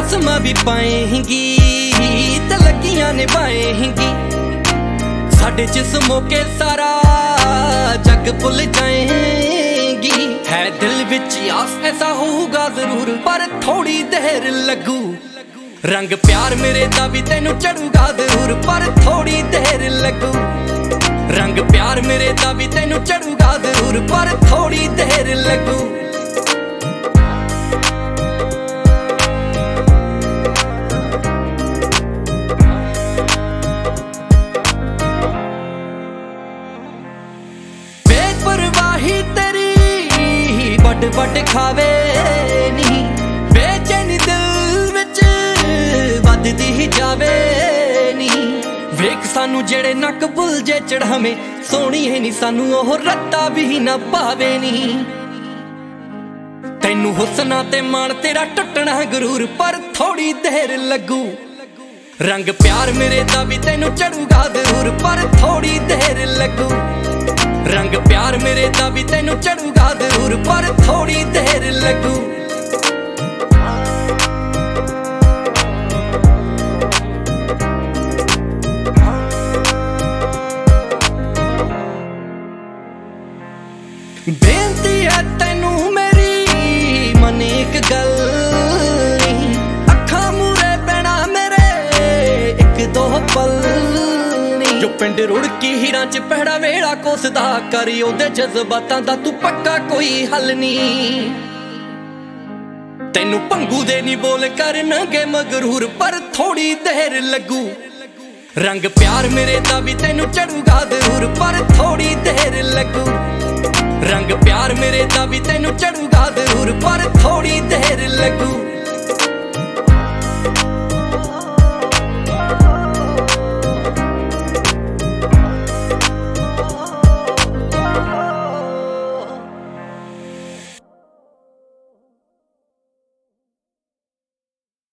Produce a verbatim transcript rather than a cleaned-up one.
कसम भी पाएंगी ते लगियां निभाएंगी। साडे जिस्मों के सारा जग भुल जाएंगी। है दिल विच आस ऐसा होगा जरूर पर थोड़ी देर लगू। रंग प्यार मेरे दा भी तेनू चढ़ूगा जरूर पर थोड़ी देर लगू। रंग प्यार मेरे दा भी तेनू चढ़ूगा जरूर पर थोड़ी देर लगू। बेपरवाही तेरी बड़ बड़ खावे नी, बेचैनी दिल विच वधदी ही जावे नी। वेख सानू जेड़े नक बुल जे चढ़ावे, सोहणी है नी सानू ओह रत्ता भी ना पावे नी। तैनू हुस्ना ते मान तेरा टुटना गरूर पर थोड़ी देर लगू। रंग प्यार मेरे दा भी तेनू चढ़ूगा जरूर पर थोड़ी देर लगू। रंग प्यार मेरे दा भी तेनू चढ़ूगा जरूर पर थोड़ी देर लगू। बेनती है तेनू मेरी मन एक गल नहीं, अखा मूरे पैना मेरे एक दो पल नहीं। जो पिंड रुड़की हीरां च पहड़ा वेड़ा कोसदा करी ओदे जज्बातां दा तू पक्का कोई हल नहीं। तेनू भंगू दे नी बोल करनगे मगरूर पर थोड़ी देर लगू। रंग प्यार मेरे दा भी तेनू चढ़ूगा जरूर पर थोड़ी देर लगू। रंग प्यार मेरे दा भी तेनू चढ़ूगा जरूर पर थोड़ी देर लगू।